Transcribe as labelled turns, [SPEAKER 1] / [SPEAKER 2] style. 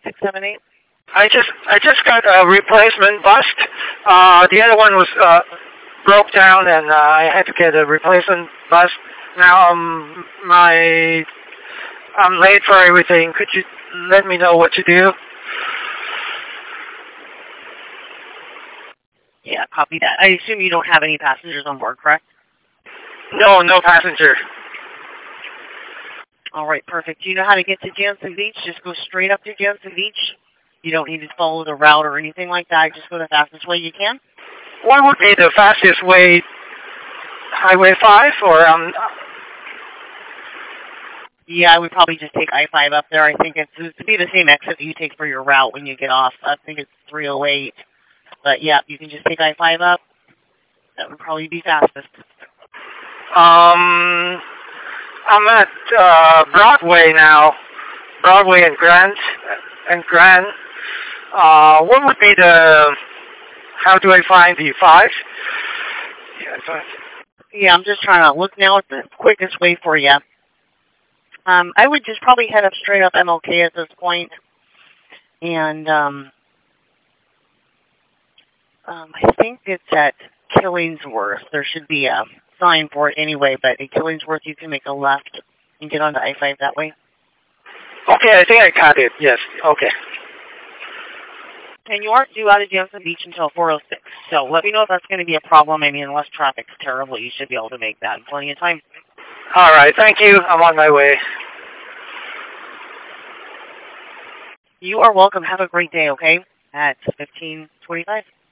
[SPEAKER 1] 678.
[SPEAKER 2] I just got a replacement bus. The other one was broke down, and I had to get a replacement bus. Now I'm late for everything. Could you let me know what to do?
[SPEAKER 1] Yeah, copy that. I assume you don't have any passengers on board, correct?
[SPEAKER 2] No, no passenger.
[SPEAKER 1] All right, perfect. Do you know how to get to Jansen Beach? Just go straight up to Jansen Beach. You don't need to follow the route or anything like that. Just go the fastest way you can.
[SPEAKER 2] What would be the fastest way? Highway 5 or
[SPEAKER 1] Yeah, I would probably just take I-5 up there. I think it's to be the same exit that you take for your route when you get off. I think it's 308. But yeah, you can just take I-5 up. That would probably be fastest.
[SPEAKER 2] I'm at Broadway now. Broadway and Grand. What would be the? How do I find the 5?
[SPEAKER 1] Yeah, I'm just trying to look now at the quickest way for you. I would just probably head up straight up MLK at this point. And I think it's at Killingsworth. There should be a sign for it anyway, but at Killingsworth you can make a left and get onto I-5 that way.
[SPEAKER 2] Okay, I think I got it. Yes, okay.
[SPEAKER 1] And you aren't due out of Jansen Beach until 4:06. So let me know if that's going to be a problem. I mean, unless traffic's terrible, you should be able to make that in plenty of time.
[SPEAKER 2] All right, thank you. I'm on my way.
[SPEAKER 1] You are welcome. Have a great day, okay? At 15:25.